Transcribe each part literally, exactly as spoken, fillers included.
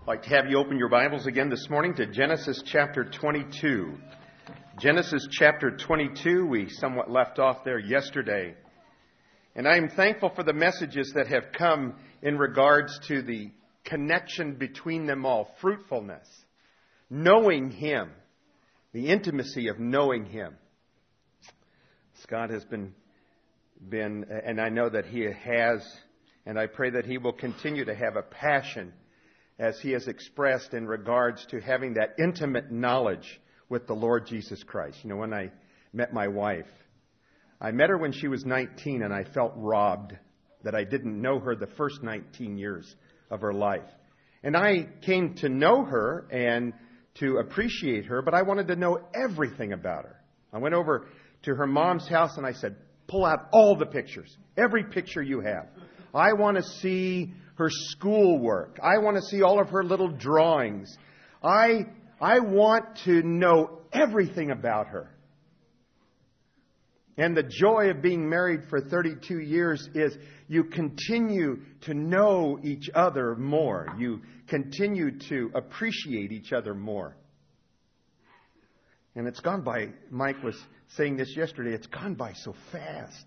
I'd like to have you open your Bibles again this morning to Genesis chapter twenty-two. Genesis chapter twenty-two, we somewhat left off there yesterday. And I am thankful for the messages that have come in regards to the connection between them all, fruitfulness, knowing Him, the intimacy of knowing Him. Scott has been, been, and I know that he has, and I pray that he will continue to have a passion as he has expressed in regards to having that intimate knowledge with the Lord Jesus Christ. You know, when I met my wife, I met her when she was nineteen, and I felt robbed that I didn't know her the first nineteen years of her life. And I came to know her and to appreciate her, but I wanted to know everything about her. I went over to her mom's house and I said, pull out all the pictures, every picture you have. I want to see her schoolwork. I want to see all of her little drawings. I, I want to know everything about her. And the joy of being married for thirty-two years is you continue to know each other more. You continue to appreciate each other more. And it's gone by, Mike was saying this yesterday, it's gone by so fast.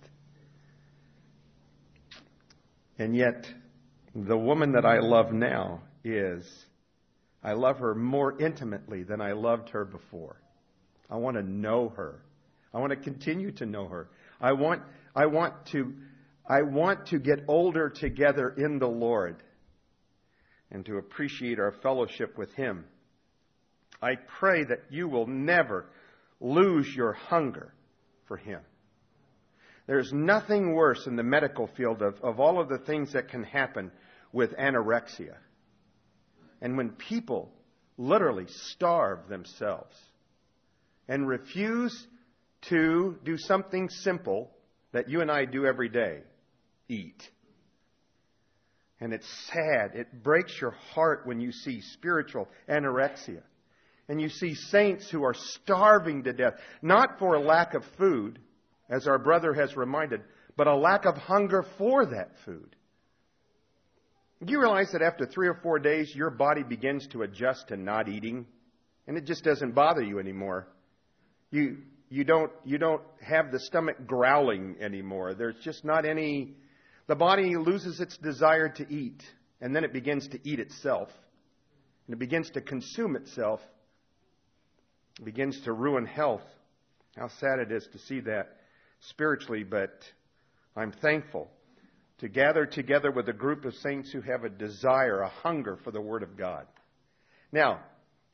And yet, the woman that I love now is, I love her more intimately than I loved her before. I want to know her. I want to continue to know her. I want, I want to, I want to get older together in the Lord and to appreciate our fellowship with Him. I pray that you will never lose your hunger for Him. There's nothing worse in the medical field of, of all of the things that can happen with anorexia. And when people literally starve themselves and refuse to do something simple that you and I do every day, eat. And it's sad. It breaks your heart when you see spiritual anorexia. And you see saints who are starving to death, not for a lack of food, as our brother has reminded, but a lack of hunger for that food. Do you realize that after three or four days, your body begins to adjust to not eating? And it just doesn't bother you anymore. You, you don't, you don't have the stomach growling anymore. There's just not any... The body loses its desire to eat. And then it begins to eat itself. And it begins to consume itself. It begins to ruin health. How sad it is to see that spiritually, but I'm thankful to gather together with a group of saints who have a desire, a hunger for the Word of God. Now,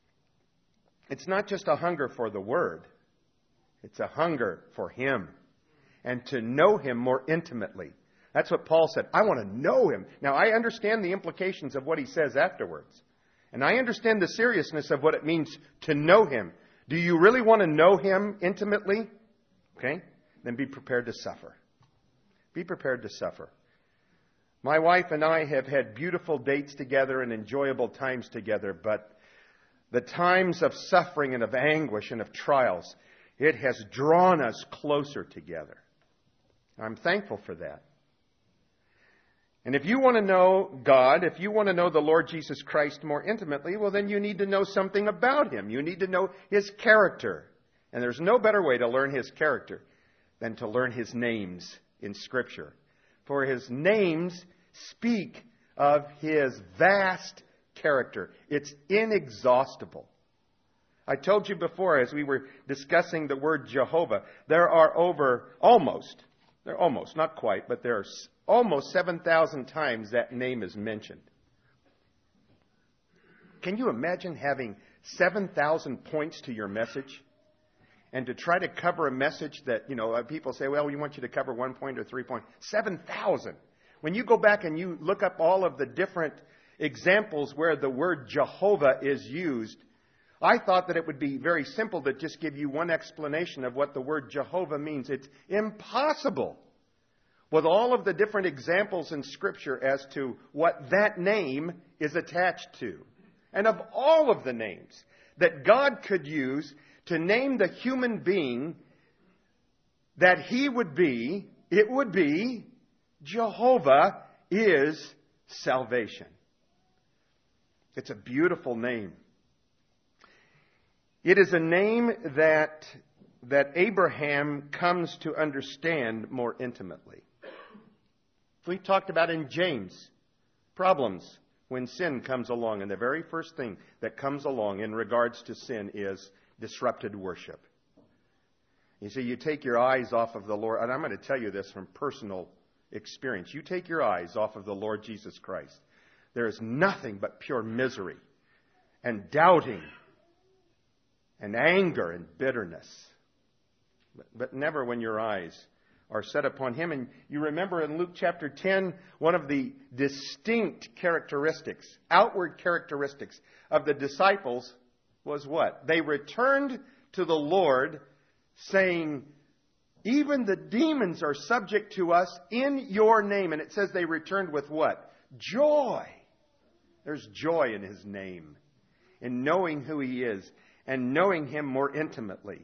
it's not just a hunger for the Word. It's a hunger for Him and to know Him more intimately. That's what Paul said. I want to know Him. Now, I understand the implications of what he says afterwards. And I understand the seriousness of what it means to know Him. Do you really want to know Him intimately? Okay? Then be prepared to suffer. Be prepared to suffer. My wife and I have had beautiful dates together and enjoyable times together, but the times of suffering and of anguish and of trials, it has drawn us closer together. I'm thankful for that. And if you want to know God, if you want to know the Lord Jesus Christ more intimately, well, then you need to know something about Him. You need to know His character. And there's no better way to learn His character than to learn His names in Scripture. For His names speak of His vast character. It's inexhaustible. I told you before, as we were discussing the word Jehovah, there are over almost, there are almost, not quite, but there are almost seven thousand times that name is mentioned. Can you imagine having seven thousand points to your message? And to try to cover a message that, you know, people say, well, we want you to cover one point or three points. seven thousand. When you go back and you look up all of the different examples where the word Jehovah is used, I thought that it would be very simple to just give you one explanation of what the word Jehovah means. It's impossible with all of the different examples in Scripture as to what that name is attached to. And of all of the names that God could use to name the human being that He would be, it would be Jehovah is salvation. It's a beautiful name. It is a name that, that Abraham comes to understand more intimately. We talked about in James, problems when sin comes along. And the very first thing that comes along in regards to sin is disrupted worship. You see, you take your eyes off of the Lord, and I'm going to tell you this from personal experience. You take your eyes off of the Lord Jesus Christ. There is nothing but pure misery and doubting and anger and bitterness. But, but never when your eyes are set upon Him. And you remember in Luke chapter ten, one of the distinct characteristics, outward characteristics of the disciples was what? They returned to the Lord saying, even the demons are subject to us in your name. And it says they returned with what? Joy. There's joy in His name, in knowing who He is and knowing Him more intimately.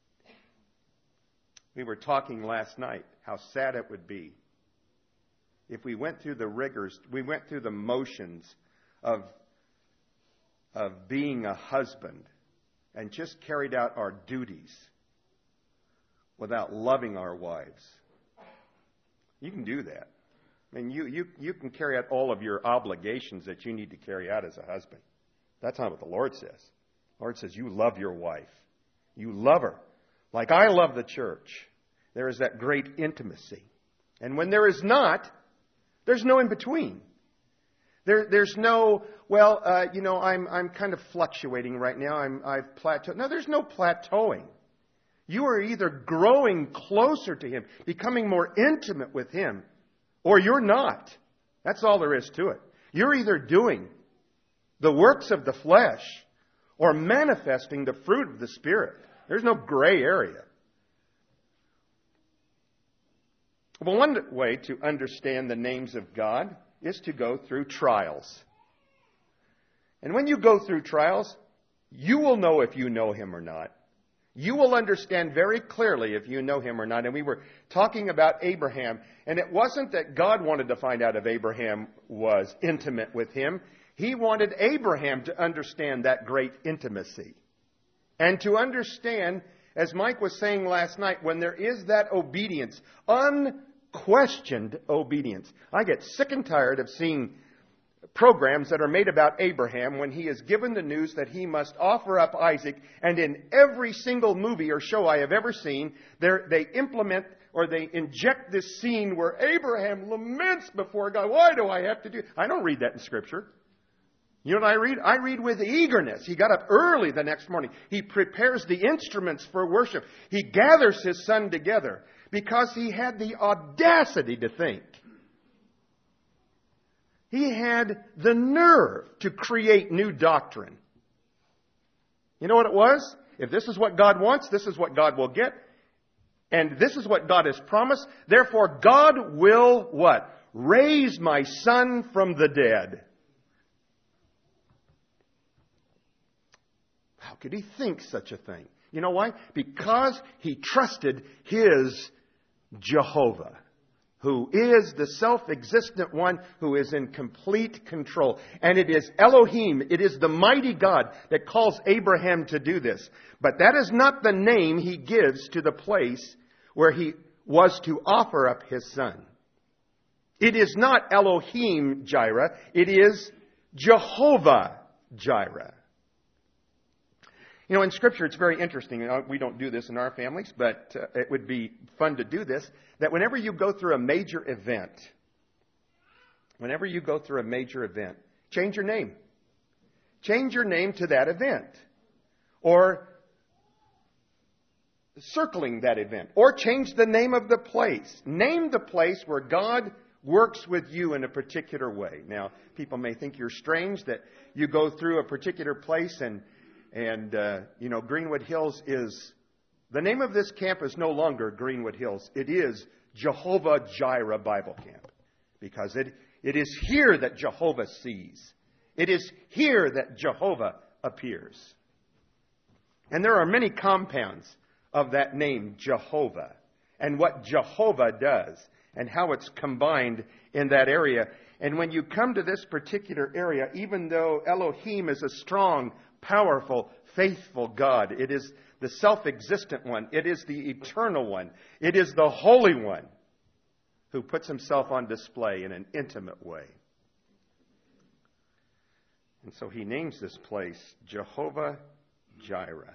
We were talking last night how sad it would be if we went through the rigors, we went through the motions of, of being a husband and just carried out our duties without loving our wives. You can do that. I mean, you, you, you can carry out all of your obligations that you need to carry out as a husband. That's not what the Lord says. The Lord says you love your wife. You love her. Like I love the church. There is that great intimacy. And when there is not, there's no in between. There, there's no, well, uh, you know, I'm I'm kind of fluctuating right now. I'm I've plateaued. No, there's no plateauing. You are either growing closer to Him, becoming more intimate with Him, or you're not. That's all there is to it. You're either doing the works of the flesh or manifesting the fruit of the Spirit. There's no gray area. Well, one way to understand the names of God is to go through trials. And when you go through trials, you will know if you know Him or not. You will understand very clearly if you know Him or not. And we were talking about Abraham, and it wasn't that God wanted to find out if Abraham was intimate with Him. He wanted Abraham to understand that great intimacy. And to understand, as Mike was saying last night, when there is that obedience, unquestioned obedience. I get sick and tired of seeing programs that are made about Abraham when he is given the news that he must offer up Isaac. And in every single movie or show I have ever seen, they implement or they inject this scene where Abraham laments before God. Why do I have to do? I don't read that in Scripture. You know what I read? I read with eagerness. He got up early the next morning. He prepares the instruments for worship. He gathers his son together because he had the audacity to think. He had the nerve to create new doctrine. You know what it was? If this is what God wants, this is what God will get. And this is what God has promised. Therefore, God will what? Raise my son from the dead. How could he think such a thing? You know why? Because he trusted his Jehovah, who is the self-existent one who is in complete control. And it is Elohim, it is the mighty God that calls Abraham to do this. But that is not the name he gives to the place where he was to offer up his son. It is not Elohim Jireh, it is Jehovah Jireh. You know, in Scripture, it's very interesting. You know, we don't do this in our families, but uh, it would be fun to do this. That whenever you go through a major event, whenever you go through a major event, change your name. Change your name to that event. Or circling that event. Or change the name of the place. Name the place where God works with you in a particular way. Now, people may think you're strange that you go through a particular place and And, uh, you know, Greenwood Hills is, the name of this camp is no longer Greenwood Hills. It is Jehovah Jireh Bible Camp. Because it, it is here that Jehovah sees. It is here that Jehovah appears. And there are many compounds of that name, Jehovah. And what Jehovah does. And how it's combined in that area. And when you come to this particular area, even though Elohim is a strong, powerful, faithful God, it is the self-existent one, it is the eternal one, it is the Holy One who puts himself on display in an intimate way. And so he names this place Jehovah Jireh.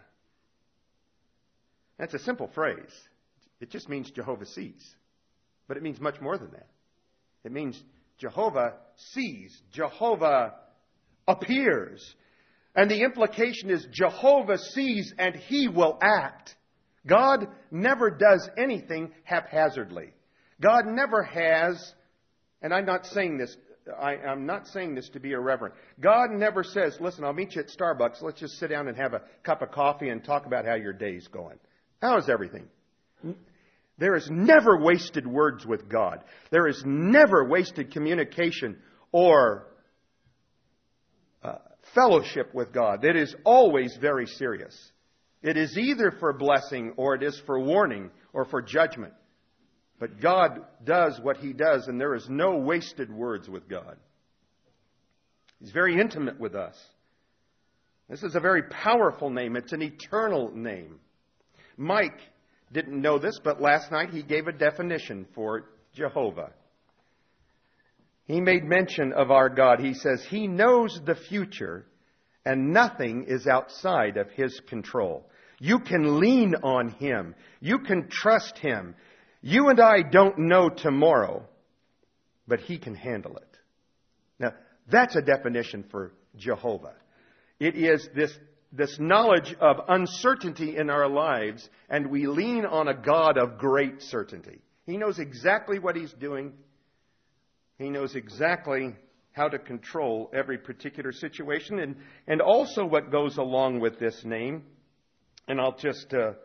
That's a simple phrase. It just means Jehovah sees. But it means much more than that. It means Jehovah sees. Jehovah appears. And the implication is Jehovah sees and he will act. God never does anything haphazardly. God never has, and I'm not saying this, I, I'm not saying this to be irreverent. God never says, listen, I'll meet you at Starbucks. Let's just sit down and have a cup of coffee and talk about how your day's going. How is everything? There is never wasted words with God. There is never wasted communication or uh, fellowship with God. It is always very serious. It is either for blessing or it is for warning or for judgment. But God does what he does, and there is no wasted words with God. He's very intimate with us. This is a very powerful name. It's an eternal name. Mike didn't know this, but last night he gave a definition for Jehovah. He made mention of our God. He says, he knows the future, and nothing is outside of his control. You can lean on him. You can trust him. You and I don't know tomorrow, but he can handle it. Now, that's a definition for Jehovah. It is this, this knowledge of uncertainty in our lives, and we lean on a God of great certainty. He knows exactly what he's doing. He knows exactly how to control every particular situation, and, and also what goes along with this name. And I'll just uh,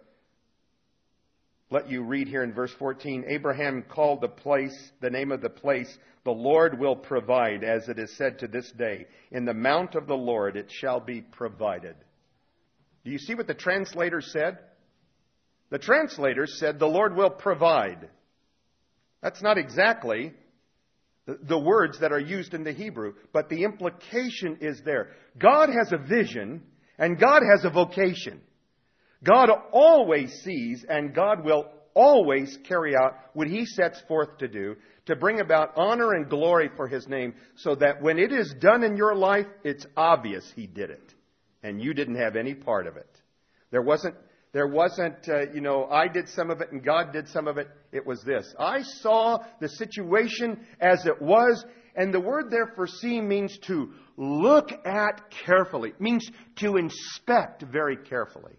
let you read here in verse fourteen. Abraham called the place, the name of the place, the Lord will provide, as it is said to this day. In the mount of the Lord it shall be provided. Do you see what the translators said? The translators said the Lord will provide. That's not exactly the, the words that are used in the Hebrew, but the implication is there. God has a vision and God has a vocation. God always sees, and God will always carry out what he sets forth to do to bring about honor and glory for his name, so that when it is done in your life, it's obvious he did it. And you didn't have any part of it. There wasn't, there wasn't, uh, you know, I did some of it and God did some of it. It was this. I saw the situation as it was, and the word there for see means to look at carefully. It means to inspect very carefully.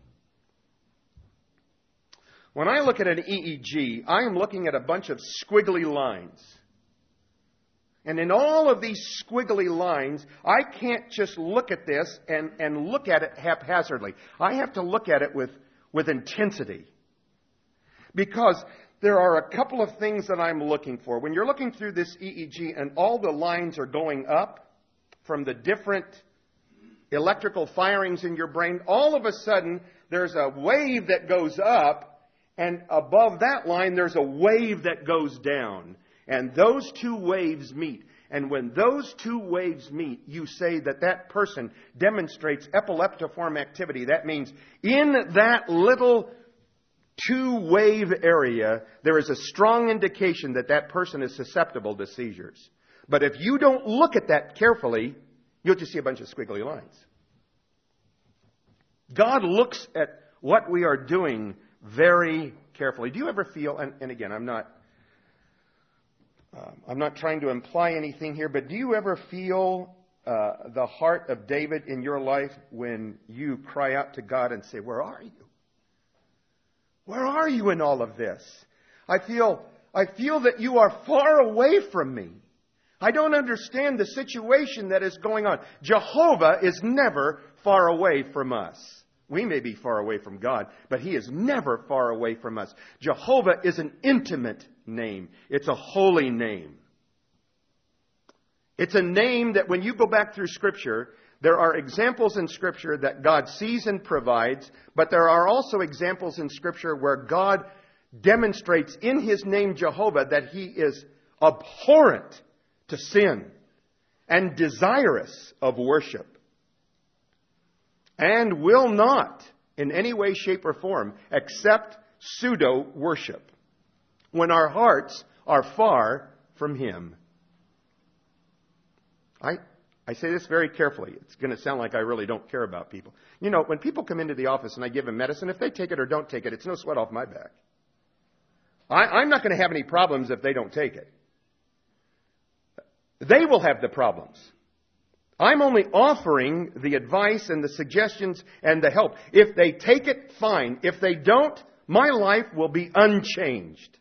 When I look at an E E G, I am looking at a bunch of squiggly lines. And in all of these squiggly lines, I can't just look at this and, and look at it haphazardly. I have to look at it with, with intensity. Because there are a couple of things that I'm looking for. When you're looking through this E E G and all the lines are going up from the different electrical firings in your brain, all of a sudden there's a wave that goes up. And above that line, there's a wave that goes down. And those two waves meet. And when those two waves meet, you say that that person demonstrates epileptiform activity. That means in that little two-wave area, there is a strong indication that that person is susceptible to seizures. But if you don't look at that carefully, you'll just see a bunch of squiggly lines. God looks at what we are doing very carefully. Do you ever feel, and, and again, I'm not, uh, I'm not trying to imply anything here, but do you ever feel uh, the heart of David in your life when you cry out to God and say, "Where are you? Where are you in all of this? I feel, I feel that you are far away from me. I don't understand the situation that is going on." Jehovah is never far away from us. We may be far away from God, but he is never far away from us. Jehovah is an intimate name. It's a holy name. It's a name that when you go back through Scripture, there are examples in Scripture that God sees and provides, but there are also examples in Scripture where God demonstrates in his name Jehovah that he is abhorrent to sin and desirous of worship, and will not in any way, shape, or form accept pseudo-worship when our hearts are far from Him. I I say this very carefully. It's going to sound like I really don't care about people. You know, when people come into the office and I give them medicine, if they take it or don't take it, it's no sweat off my back. I, I'm not going to have any problems if they don't take it. They will have the problems. I'm only offering the advice and the suggestions and the help. If they take it, fine. If they don't, my life will be unchanged.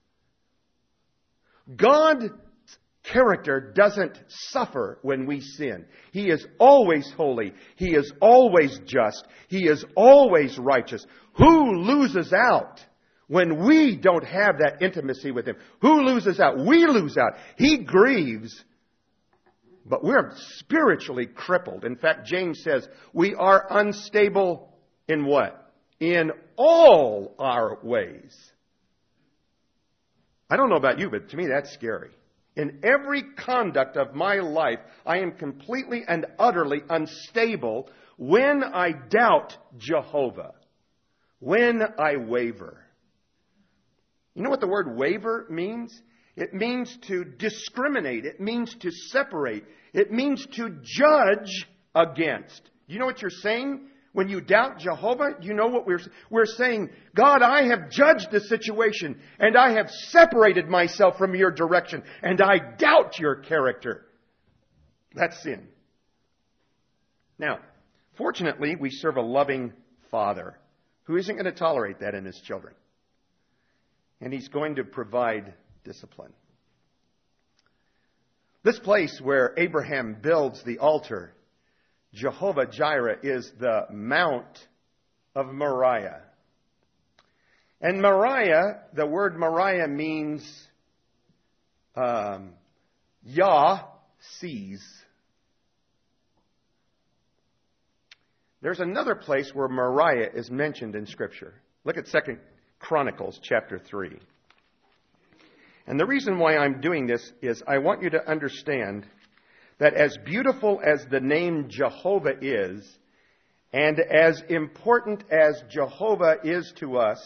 God's character doesn't suffer when we sin. He is always holy. He is always just. He is always righteous. Who loses out when we don't have that intimacy with Him? Who loses out? We lose out. He grieves. But we're spiritually crippled. In fact, James says we are unstable in what? In all our ways. I don't know about you, but to me that's scary. In every conduct of my life, I am completely and utterly unstable when I doubt Jehovah, when I waver. You know what the word waver means? It means to discriminate. It means to separate. It means to judge against. You know what you're saying? When you doubt Jehovah, you know what we're we're saying? God, I have judged the situation and I have separated myself from your direction and I doubt your character. That's sin. Now, fortunately, we serve a loving Father who isn't going to tolerate that in His children. And He's going to provide discipline. This place where Abraham builds the altar, Jehovah Jireh, is the Mount of Moriah. And Moriah, the word Moriah means um, Yah sees. There's another place where Moriah is mentioned in Scripture. Look at Second Chronicles chapter three. And the reason why I'm doing this is I want you to understand that as beautiful as the name Jehovah is, and as important as Jehovah is to us,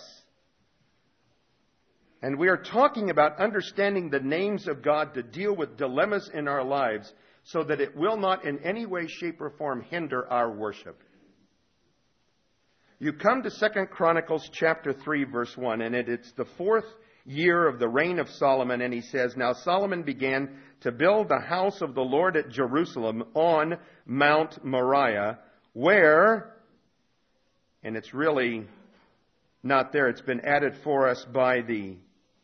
and we are talking about understanding the names of God to deal with dilemmas in our lives so that it will not in any way, shape, or form hinder our worship. You come to Second Chronicles chapter three, verse one, and it, it's the fourth year of the reign of Solomon, and he says, Now Solomon began to build the house of the Lord at Jerusalem on Mount Moriah, where, and it's really not there, it's been added for us by the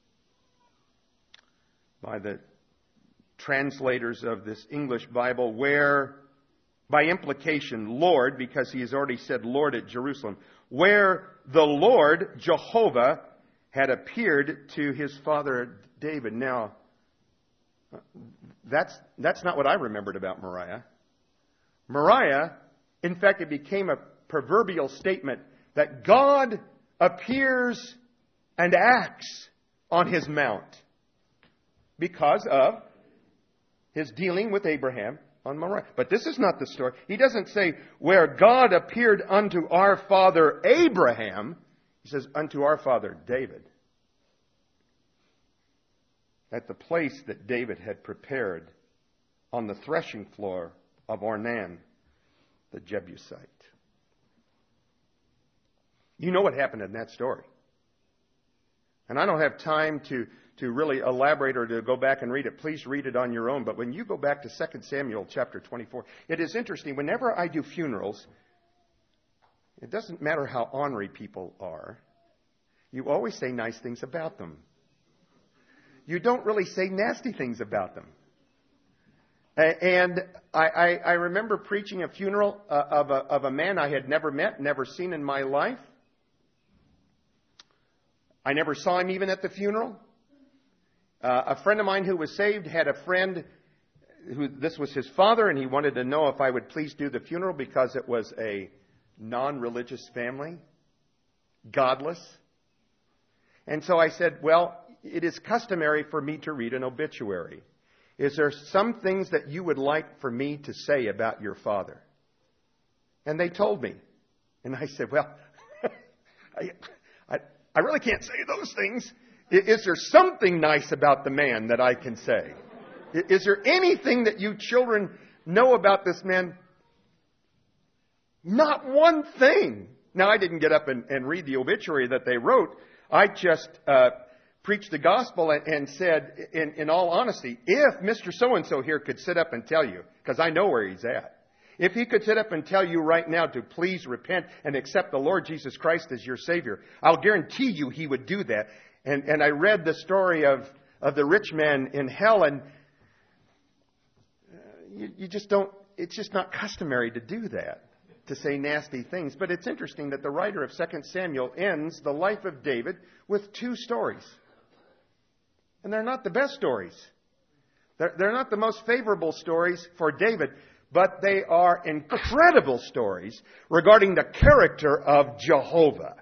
by the translators of this English Bible, where, by implication, Lord, because he has already said Lord at Jerusalem, where the Lord, Jehovah, had appeared to his father David. Now, that's that's not what I remembered about Moriah. Moriah, in fact, it became a proverbial statement that God appears and acts on His mount because of His dealing with Abraham on Moriah. But this is not the story. He doesn't say, where God appeared unto our father Abraham. He says, unto our father David. At the place that David had prepared on the threshing floor of Ornan, the Jebusite. You know what happened in that story. And I don't have time to, to really elaborate or to go back and read it. Please read it on your own. But when you go back to Second Samuel chapter twenty-four, it is interesting. Whenever I do funerals, it doesn't matter how ornery people are. You always say nice things about them. You don't really say nasty things about them. And I, I, I remember preaching a funeral uh, of, a, of a man I had never met, never seen in my life. I never saw him even at the funeral. Uh, a friend of mine who was saved had a friend who, this was his father, and he wanted to know if I would please do the funeral because it was a non-religious family, godless. And so I said, well, it is customary for me to read an obituary. is there some things that you would like for me to say about your father? And they told me. And I said, well, I, I, I really can't say those things. Is there something nice about the man that I can say? Is there anything that you children know about this man? Not one thing. Now, I didn't get up and, and read the obituary that they wrote. I just uh, preached the gospel and, and said, in, in all honesty, if Mister So-and-so here could sit up and tell you, because I know where he's at, if he could sit up and tell you right now to please repent and accept the Lord Jesus Christ as your Savior, I'll guarantee you he would do that. And, and I read the story of, of the rich man in hell, and uh, you, you just don't, it's just not customary to do that, to say nasty things. But it's interesting that the writer of Second Samuel ends the life of David with two stories. And they're not the best stories. They're, they're not the most favorable stories for David, but they are incredible stories regarding the character of Jehovah.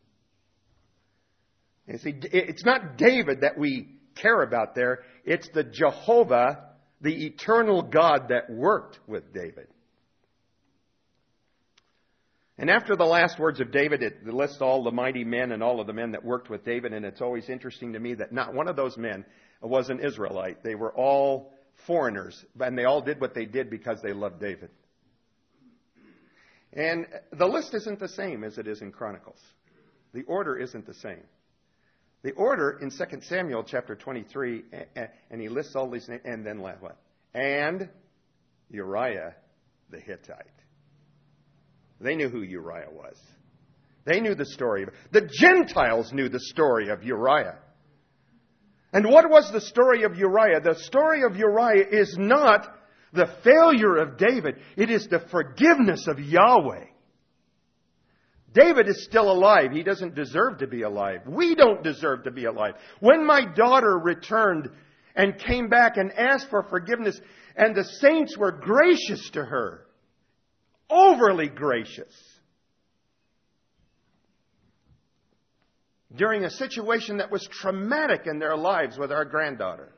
You see, it's not David that we care about there. It's the Jehovah, the eternal God that worked with David. And after the last words of David, it lists all the mighty men and all of the men that worked with David. And it's always interesting to me that not one of those men was an Israelite. They were all foreigners, and they all did what they did because they loved David. And the list isn't the same as it is in Chronicles. The order isn't the same. The order in Second Samuel chapter twenty-three, and he lists all these names, and then what? And Uriah the Hittite. They knew who Uriah was. They knew the story. The Gentiles knew the story of Uriah. And what was the story of Uriah? The story of Uriah is not the failure of David. It is the forgiveness of Yahweh. David is still alive. He doesn't deserve to be alive. We don't deserve to be alive. When my daughter returned and came back and asked for forgiveness, and the saints were gracious to her, overly gracious, during a situation that was traumatic in their lives with our granddaughter.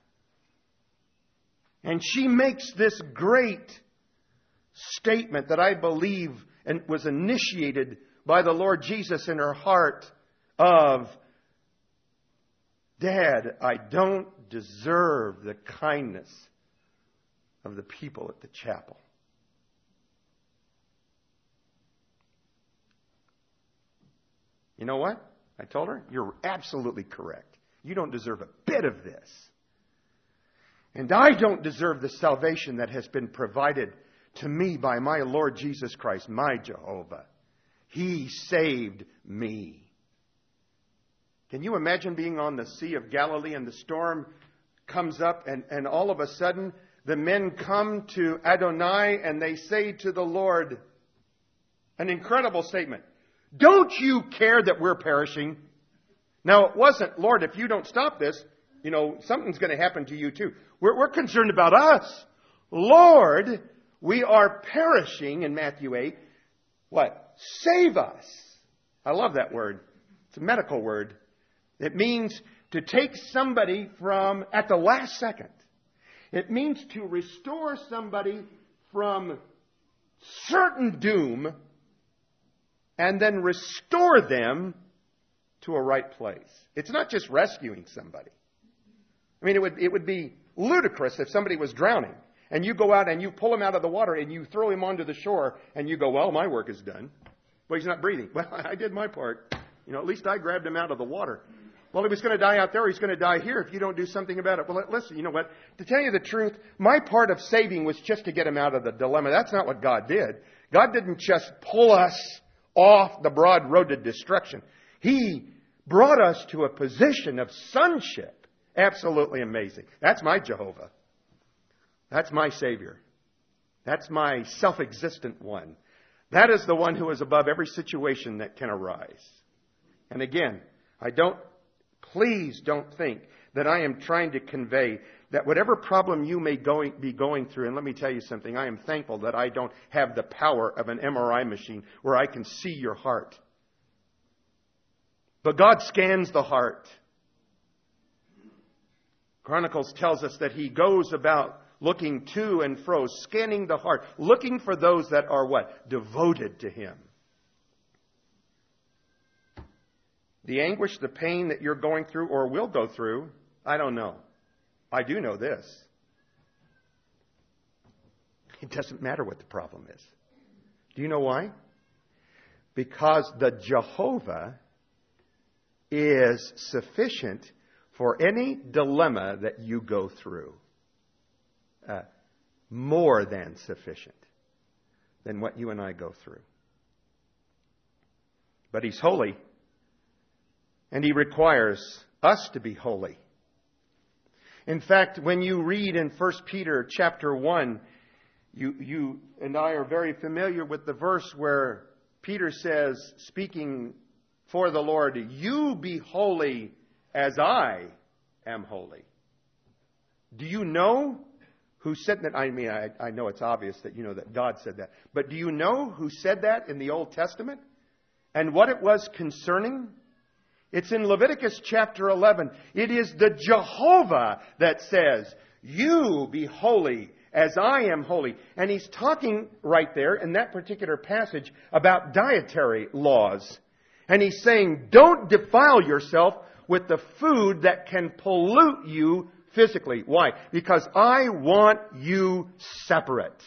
And she makes this great statement that I believe and was initiated by the Lord Jesus in her heart of, Dad, I don't deserve the kindness of the people at the chapel. You know what? I told her, you're absolutely correct. You don't deserve a bit of this. And I don't deserve the salvation that has been provided to me by my Lord Jesus Christ, my Jehovah. He saved me. Can you imagine being on the Sea of Galilee and the storm comes up and, and all of a sudden the men come to Adonai and they say to the Lord, an incredible statement. Don't you care that we're perishing? Now, it wasn't, Lord, if you don't stop this, you know, something's going to happen to you too. We're, we're concerned about us. Lord, we are perishing in Matthew eight. What? Save us. I love that word. It's a medical word. It means to take somebody from, at the last second. It means to restore somebody from certain doom and then restore them to a right place. It's not just rescuing somebody. I mean, it would it would be ludicrous if somebody was drowning and you go out and you pull him out of the water and you throw him onto the shore and you go, well, my work is done. Well, he's not breathing. Well, I did my part. You know, at least I grabbed him out of the water. Well, he was going to die out there, or he's going to die here if you don't do something about it. Well, listen, you know what? To tell you the truth, my part of saving was just to get him out of the dilemma. That's not what God did. God didn't just pull us off the broad road to destruction. He brought us to a position of sonship. Absolutely amazing. That's my Jehovah. That's my Savior. That's my self-existent one. That is the one who is above every situation that can arise. And again, I don't, please don't think that I am trying to convey that whatever problem you may going, be going through, and let me tell you something, I am thankful that I don't have the power of an M R I machine where I can see your heart. But God scans the heart. Chronicles tells us that he goes about looking to and fro, scanning the heart, looking for those that are what? Devoted to him. The anguish, the pain that you're going through or will go through, I don't know. I do know this. It doesn't matter what the problem is. Do you know why? Because the Jehovah is sufficient for any dilemma that you go through. Uh, more than sufficient than what you and I go through. But he's holy. And he requires us to be holy. In fact, when you read in First Peter chapter one, you, you and I are very familiar with the verse where Peter says, speaking for the Lord, you be holy as I am holy. Do you know who said that? I mean, I, I know it's obvious that you know that God said that. But do you know who said that in the Old Testament? And what it was concerning? It's in Leviticus chapter eleven. It is the Jehovah that says, you be holy as I am holy. And he's talking right there in that particular passage about dietary laws. And he's saying, don't defile yourself with the food that can pollute you physically. Why? Because I want you separate.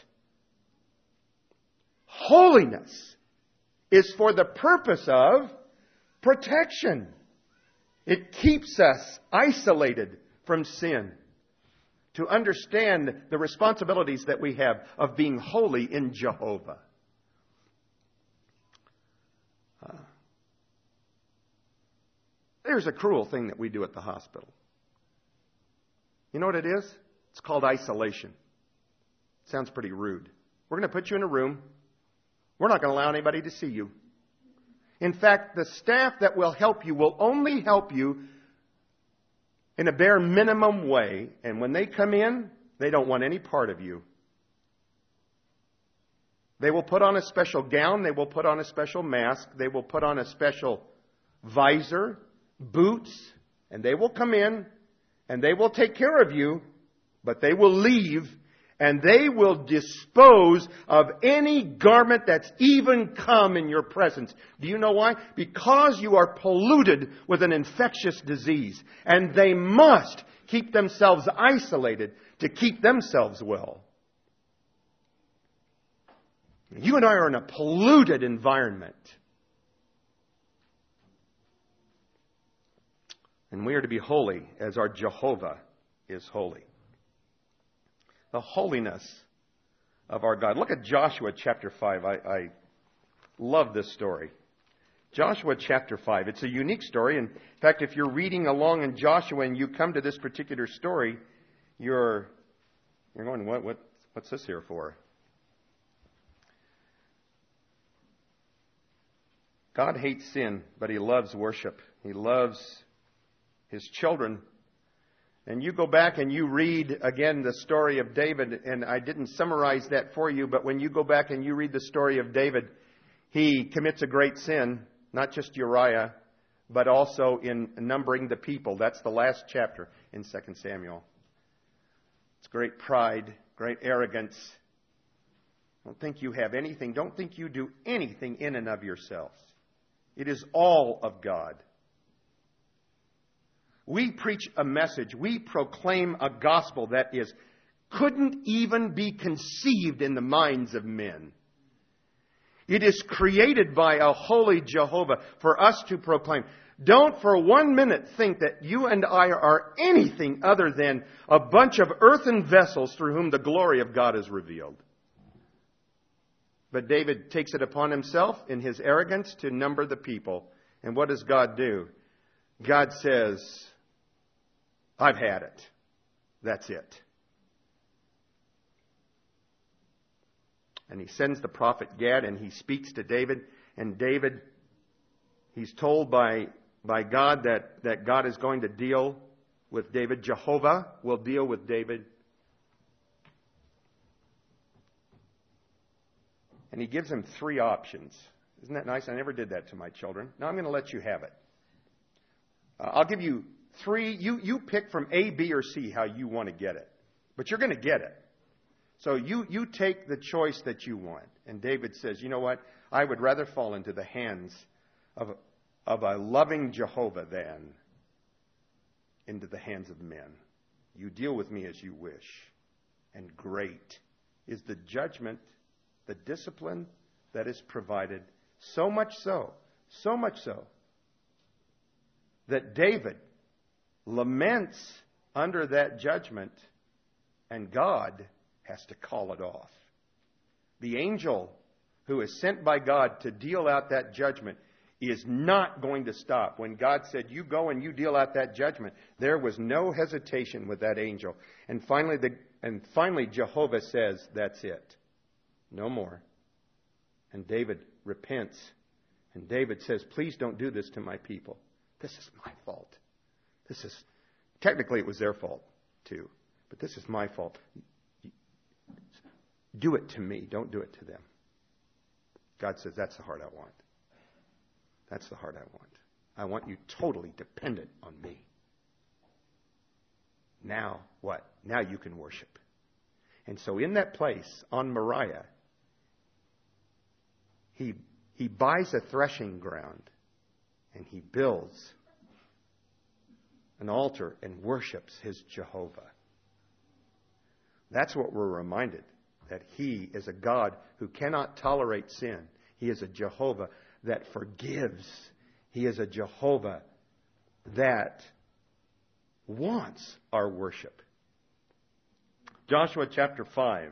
Holiness is for the purpose of protection. It keeps us isolated from sin. To understand the responsibilities that we have of being holy in Jehovah. Uh, there's a cruel thing that we do at the hospital. You know what it is? It's called isolation. Sounds pretty rude. We're going to put you in a room. We're not going to allow anybody to see you. In fact, the staff that will help you will only help you in a bare minimum way. And when they come in, they don't want any part of you. They will put on a special gown. They will put on a special mask. They will put on a special visor, boots, and they will come in and they will take care of you, but they will leave and they will dispose of any garment that's even come in your presence. Do you know why? Because you are polluted with an infectious disease. And they must keep themselves isolated to keep themselves well. You and I are in a polluted environment. And we are to be holy as our Jehovah is holy. The holiness of our God. Look at Joshua chapter five. I, I love this story. Joshua chapter five. It's a unique story. In fact, if you're reading along in Joshua and you come to this particular story, you're you're going, what, what what's this here for? God hates sin, but He loves worship. He loves His children. And you go back and you read again the story of David, and I didn't summarize that for you, but when you go back and you read the story of David, he commits a great sin, not just Uriah, but also in numbering the people. That's the last chapter in Second Samuel. It's great pride, great arrogance. Don't think you have anything. Don't think you do anything in and of yourselves. It is all of God. We preach a message. We proclaim a gospel that is couldn't even be conceived in the minds of men. It is created by a holy Jehovah for us to proclaim. Don't for one minute think that you and I are anything other than a bunch of earthen vessels through whom the glory of God is revealed. But David takes it upon himself in his arrogance to number the people. And what does God do? God says, I've had it. That's it. And he sends the prophet Gad and he speaks to David. And David, he's told by, by God that, that God is going to deal with David. Jehovah will deal with David. And he gives him three options. Isn't that nice? I never did that to my children. Now I'm going to let you have it. Uh, I'll give you three, you, you pick from A, B, or C how you want to get it. But you're going to get it. So you, you take the choice that you want. And David says, you know what? I would rather fall into the hands of, of a loving Jehovah than into the hands of men. You deal with me as you wish. And great is the judgment, the discipline that is provided. So much so, so much so, that David laments under that judgment, and God has to call it off. The angel who is sent by God to deal out that judgment is not going to stop. When God said, you go and you deal out that judgment, there was no hesitation with that angel. And finally, the, and finally Jehovah says, that's it. No more. And David repents. And David says, please don't do this to my people. This is my fault. This is, technically it was their fault too. But this is my fault. Do it to me. Don't do it to them. God says, that's the heart I want. That's the heart I want. I want you totally dependent on me. Now, what? Now you can worship. And so in that place on Moriah, he, he buys a threshing ground and he builds an altar and worships his Jehovah. That's what we're reminded, that he is a God who cannot tolerate sin. He is a Jehovah that forgives. He is a Jehovah that wants our worship. Joshua chapter five.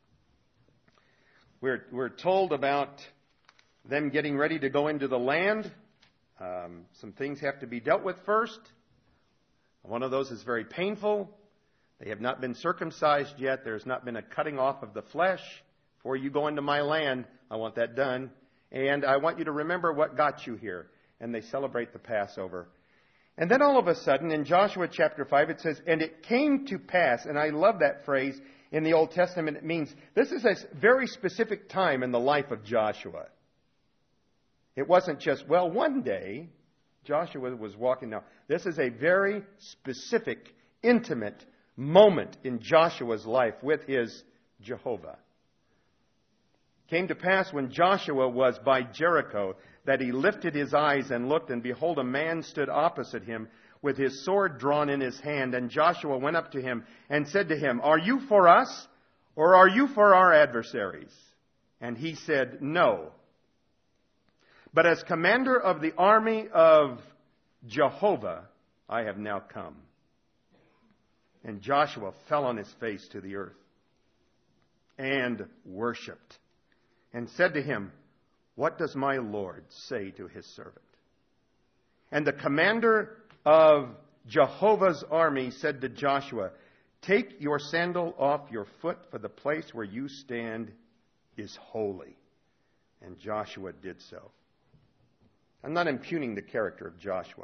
We're, we're told about them getting ready to go into the land. Um, some things have to be dealt with first. One of those is very painful. They have not been circumcised yet. There's not been a cutting off of the flesh. Before you go into my land, I want that done. And I want you to remember what got you here. And they celebrate the Passover. And then all of a sudden, in Joshua chapter five, it says, and it came to pass, and I love that phrase in the Old Testament. It means this is a very specific time in the life of Joshua. It wasn't just, well, one day Joshua was walking. Now, this is a very specific, intimate moment in Joshua's life with his Jehovah. Came to pass when Joshua was by Jericho that he lifted his eyes and looked, and behold, a man stood opposite him with his sword drawn in his hand. And Joshua went up to him and said to him, are you for us, or are you for our adversaries? And he said, no. But as commander of the army of Jehovah, I have now come. And Joshua fell on his face to the earth and worshipped and said to him, what does my Lord say to his servant? And the commander of Jehovah's army said to Joshua, take your sandal off your foot, for the place where you stand is holy. And Joshua did so. I'm not impugning the character of Joshua.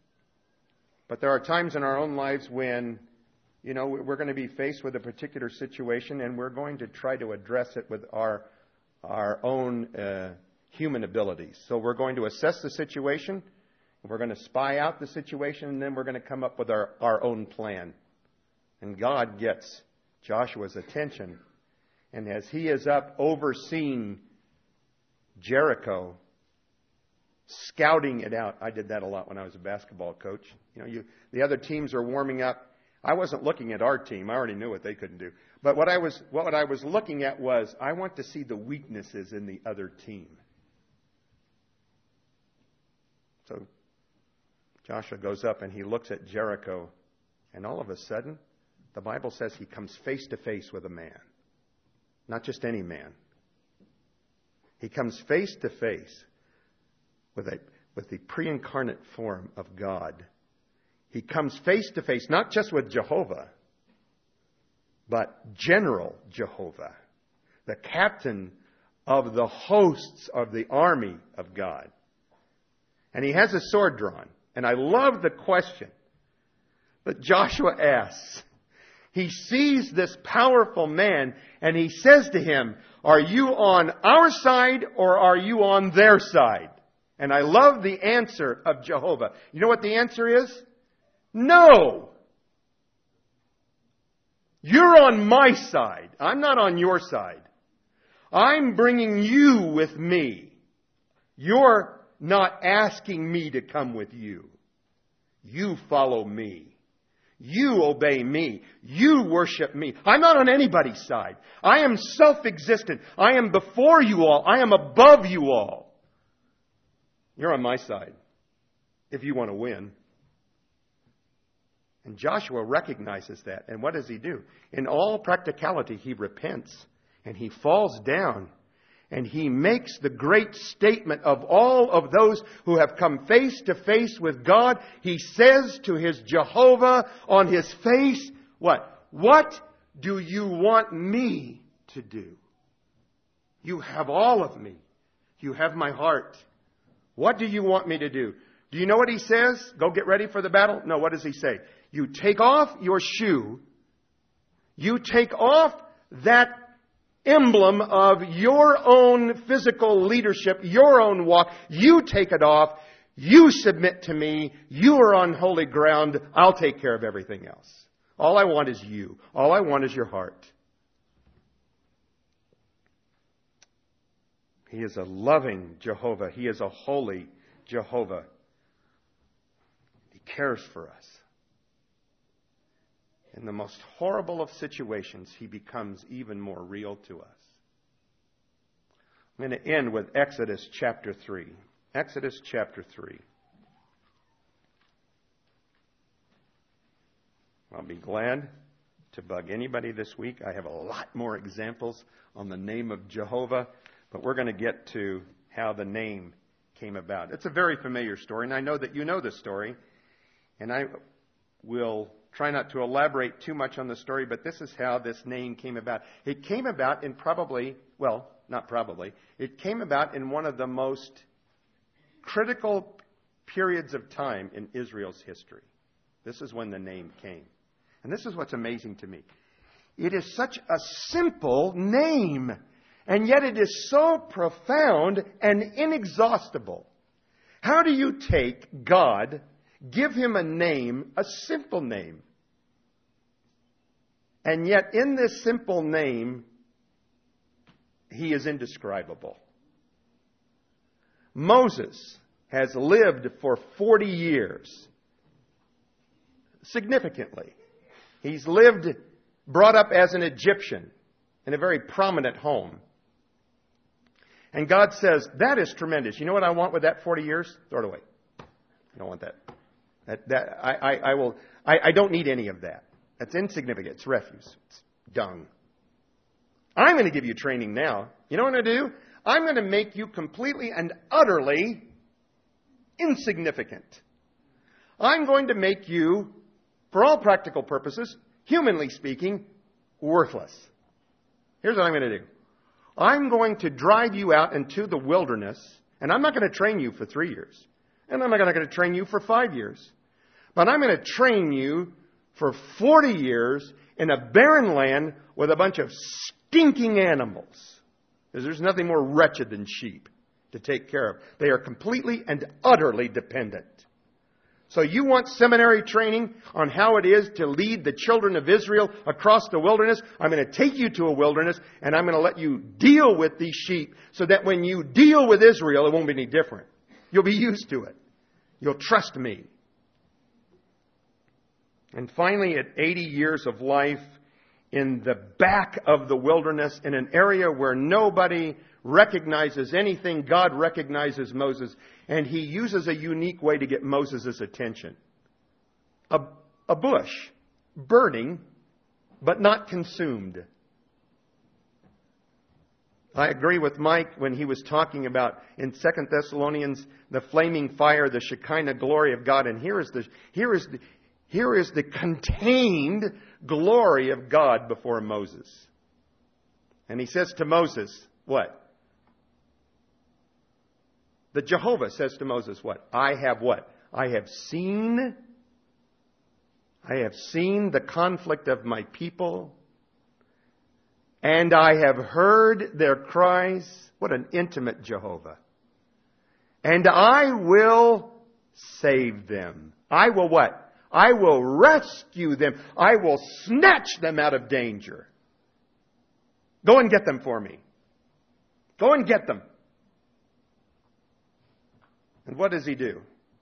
But there are times in our own lives when, you know, we're going to be faced with a particular situation, and we're going to try to address it with our our own uh, human abilities. So we're going to assess the situation, we're going to spy out the situation, and then we're going to come up with our, our own plan. And God gets Joshua's attention. And as he is up overseeing Jericho, scouting it out. I did that a lot when I was a basketball coach. You know, you, the other teams are warming up. I wasn't looking at our team. I already knew what they couldn't do. But what I was what I was looking at was, I want to see the weaknesses in the other team. So Joshua goes up and he looks at Jericho, and all of a sudden, the Bible says he comes face to face with a man. Not just any man. He comes face to face with a with the pre-incarnate form of God. He comes face to face, not just with Jehovah, but General Jehovah, the captain of the hosts of the army of God. And he has a sword drawn. And I love the question that Joshua asks. He sees this powerful man and he says to him, are you on our side or are you on their side? And I love the answer of Jehovah. You know what the answer is? No! You're on my side. I'm not on your side. I'm bringing you with me. You're not asking me to come with you. You follow me. You obey me. You worship me. I'm not on anybody's side. I am self-existent. I am before you all. I am above you all. You're on my side if you want to win. And Joshua recognizes that. And what does he do? In all practicality, he repents and he falls down. And he makes the great statement of all of those who have come face to face with God. He says to his Jehovah on his face, what? What do you want me to do? You have all of me. You have my heart. What do you want me to do? Do you know what he says? Go get ready for the battle? No, what does he say? You take off your shoe. You take off that emblem of your own physical leadership, your own walk. You take it off. You submit to me. You are on holy ground. I'll take care of everything else. All I want is you. All I want is your heart. He is a loving Jehovah. He is a holy Jehovah. He cares for us. In the most horrible of situations, he becomes even more real to us. I'm going to end with Exodus chapter three. Exodus chapter three. I'll be glad to bug anybody this week. I have a lot more examples on the name of Jehovah, but we're going to get to how the name came about. It's a very familiar story, and I know that you know the story, and I will try not to elaborate too much on the story, but this is how this name came about. It came about in probably, well, not probably, it came about in one of the most critical periods of time in Israel's history. This is when the name came. And this is what's amazing to me. It is such a simple name, and yet it is so profound and inexhaustible. How do you take God, give him a name, a simple name, and yet in this simple name, he is indescribable? Moses has lived for forty years. Significantly. He's lived, brought up as an Egyptian in a very prominent home. And God says, that is tremendous. You know what I want with that forty years? Throw it away. I don't want that. That, that I, I, I will. I, I don't need any of that. That's insignificant. It's refuse. It's dung. I'm going to give you training now. You know what I'm going to do? I'm going to make you completely and utterly insignificant. I'm going to make you, for all practical purposes, humanly speaking, worthless. Here's what I'm going to do. I'm going to drive you out into the wilderness, and I'm not going to train you for three years. And I'm not going to train you for five years. But I'm going to train you for forty years in a barren land with a bunch of stinking animals. Because there's nothing more wretched than sheep to take care of. They are completely and utterly dependent. So you want seminary training on how it is to lead the children of Israel across the wilderness? I'm going to take you to a wilderness and I'm going to let you deal with these sheep so that when you deal with Israel, it won't be any different. You'll be used to it. You'll trust me. And finally, at eighty years of life in the back of the wilderness, in an area where nobody recognizes anything, God recognizes Moses, and he uses a unique way to get Moses' attention. A, a bush, burning, but not consumed. I agree with Mike when he was talking about in Second Thessalonians the flaming fire, the Shekinah glory of God. And here is the here is the here is the contained glory of God before Moses. And he says to Moses, what? The Jehovah says to Moses, what? I have what? I have seen, I have seen the conflict of my people, and I have heard their cries. What an intimate Jehovah. And I will save them. I will what? I will rescue them. I will snatch them out of danger. Go and get them for me. Go and get them. And what does he do?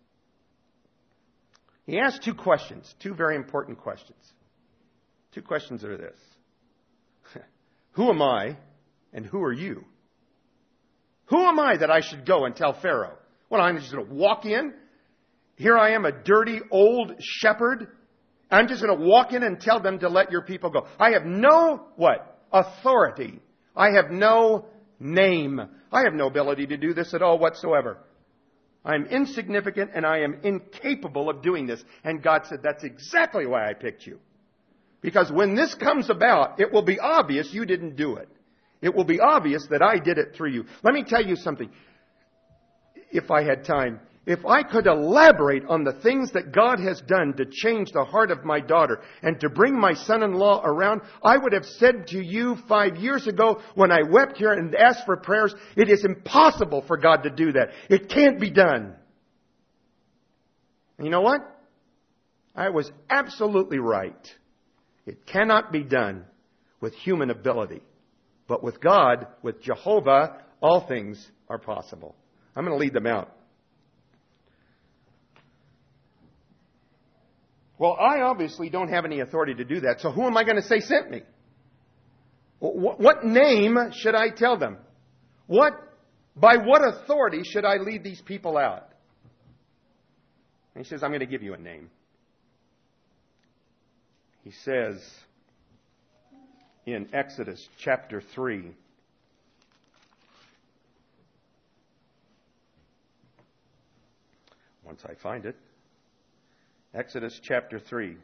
He asks two questions, two very important questions. Two questions are this. Who am I and who are you? Who am I that I should go and tell Pharaoh? Well, I'm just going to walk in. Here I am, a dirty old shepherd. I'm just going to walk in and tell them to let your people go. I have no, what? Authority. I have no name. I have no ability to do this at all whatsoever. I am insignificant and I am incapable of doing this. And God said, that's exactly why I picked you. Because when this comes about, it will be obvious you didn't do it. It will be obvious that I did it through you. Let me tell you something. If I had time, if I could elaborate on the things that God has done to change the heart of my daughter and to bring my son-in-law around, I would have said to you five years ago when I wept here and asked for prayers, it is impossible for God to do that. It can't be done. And you know what? I was absolutely right. It cannot be done with human ability. But with God, with Jehovah, all things are possible. I'm going to lead them out. Well, I obviously don't have any authority to do that, so who am I going to say sent me? What name should I tell them? What, by what authority should I lead these people out? And he says, I'm going to give you a name. He says in Exodus chapter three, once I find it, Exodus chapter three.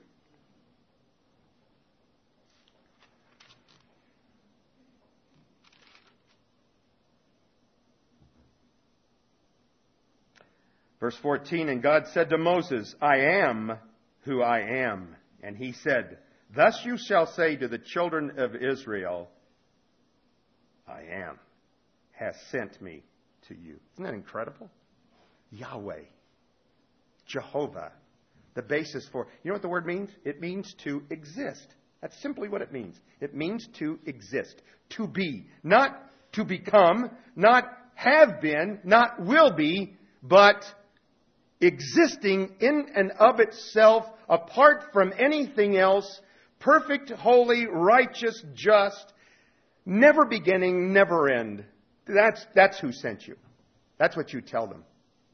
Verse fourteen, and God said to Moses, I am who I am. And he said, thus you shall say to the children of Israel, I am, has sent me to you. Isn't that incredible? Yahweh, Jehovah, the basis for, you know what the word means? It means to exist. That's simply what it means. It means to exist, to be, not to become, not have been, not will be, but existing in and of itself, apart from anything else, perfect, holy, righteous, just, never beginning, never end. That's, that's who sent you. That's what you tell them.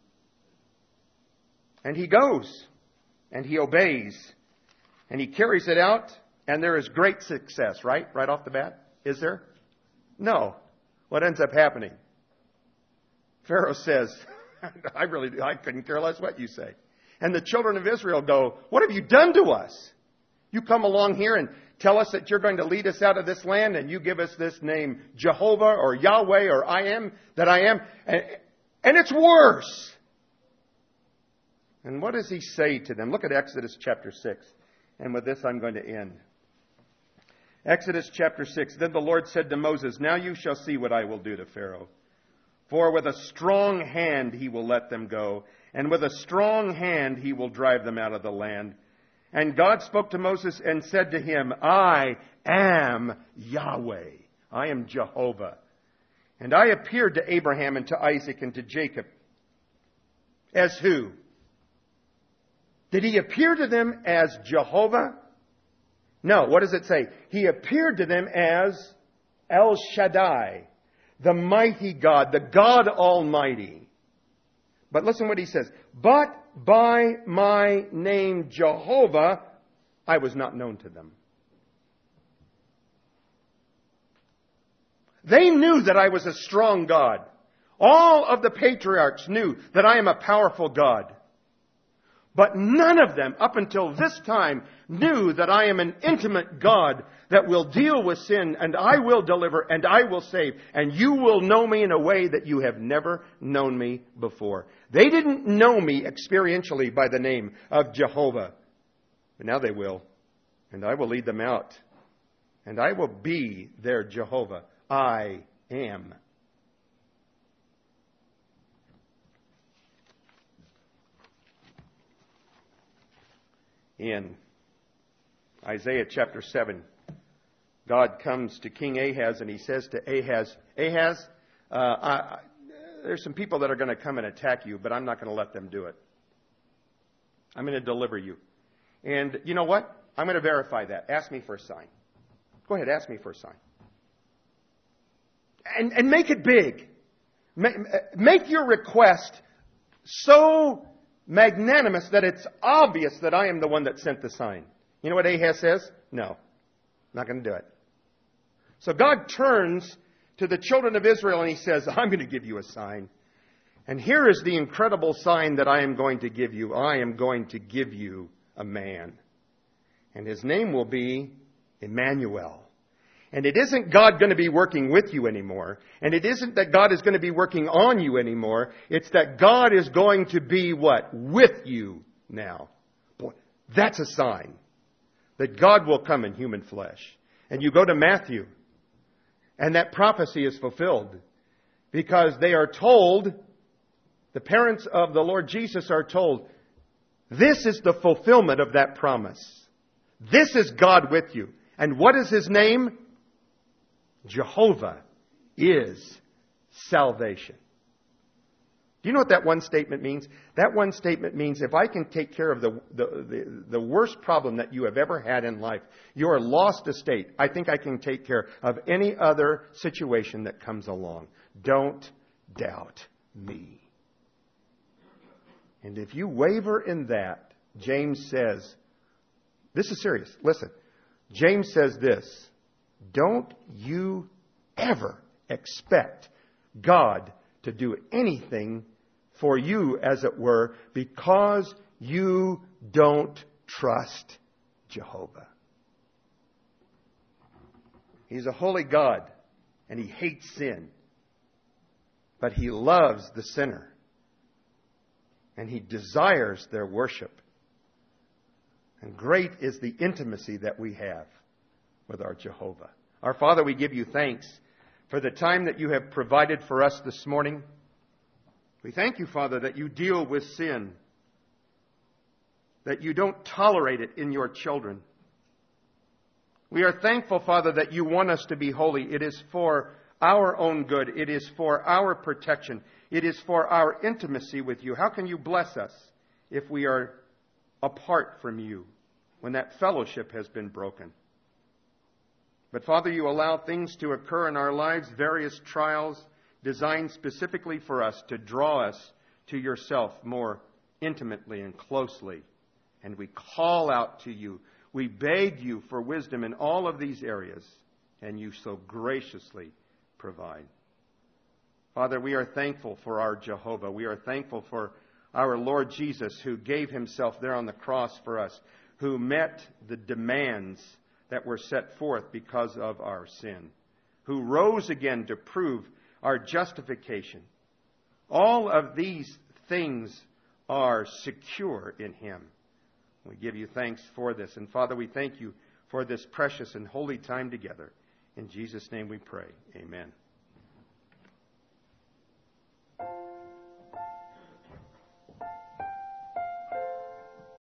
And he goes, and he obeys, and he carries it out, and there is great success, right? Right off the bat? Is there? No. What ends up happening? Pharaoh says, I really, I couldn't care less what you say. And the children of Israel go, what have you done to us? You come along here and tell us that you're going to lead us out of this land and you give us this name Jehovah or Yahweh or I am that I am. And, and it's worse. And what does he say to them? Look at Exodus chapter six. And with this I'm going to end. Exodus chapter six. Then the Lord said to Moses, now you shall see what I will do to Pharaoh. For with a strong hand he will let them go, and with a strong hand he will drive them out of the land. And God spoke to Moses and said to him, I am Yahweh. I am Jehovah. And I appeared to Abraham and to Isaac and to Jacob. As who? Did he appear to them as Jehovah? No. What does it say? He appeared to them as El Shaddai, the mighty God, the God Almighty. But listen what he says. But by my name Jehovah, I was not known to them. They knew that I was a strong God. All of the patriarchs knew that I am a powerful God. But none of them, up until this time, knew that I am an intimate God that will deal with sin, and I will deliver, and I will save, and you will know me in a way that you have never known me before. They didn't know me experientially by the name of Jehovah. But now they will. And I will lead them out. And I will be their Jehovah. I am. In Isaiah chapter seven, God comes to King Ahaz and he says to Ahaz, Ahaz, uh, I, I, there's some people that are going to come and attack you, but I'm not going to let them do it. I'm going to deliver you. And you know what? I'm going to verify that. Ask me for a sign. Go ahead, ask me for a sign. And, and make it big. Make your request so magnanimous that it's obvious that I am the one that sent the sign. You know what Ahaz says? No, not going to do it. So God turns to the children of Israel and he says, I'm going to give you a sign. And here is the incredible sign that I am going to give you. I am going to give you a man. And his name will be Emmanuel. And it isn't God going to be working with you anymore. And it isn't that God is going to be working on you anymore. It's that God is going to be what? With you now. Boy, that's a sign that God will come in human flesh. And you go to Matthew, and that prophecy is fulfilled. Because they are told, the parents of the Lord Jesus are told, this is the fulfillment of that promise. This is God with you. And what is His name? Jehovah is salvation. Do you know what that one statement means? That one statement means if I can take care of the, the, the, the worst problem that you have ever had in life, your lost estate, I think I can take care of any other situation that comes along. Don't doubt me. And if you waver in that, James says, this is serious, listen. James says this, don't you ever expect God to do anything for you, as it were, because you don't trust Jehovah. He's a holy God, and He hates sin. But He loves the sinner. And He desires their worship. And great is the intimacy that we have with our Jehovah. Our Father, we give you thanks for the time that you have provided for us this morning. We thank you, Father, that you deal with sin, that you don't tolerate it in your children. We are thankful, Father, that you want us to be holy. It is for our own good. It is for our protection. It is for our intimacy with you. How can you bless us if we are apart from you, when that fellowship has been broken? But Father, you allow things to occur in our lives, various trials designed specifically for us to draw us to yourself more intimately and closely. And we call out to you. We beg you for wisdom in all of these areas, and you so graciously provide. Father, we are thankful for our Jehovah. We are thankful for our Lord Jesus, who gave Himself there on the cross for us, who met the demands that were set forth because of our sin, who rose again to prove our justification. All of these things are secure in Him. We give you thanks for this. And Father, we thank you for this precious and holy time together. In Jesus' name we pray. Amen.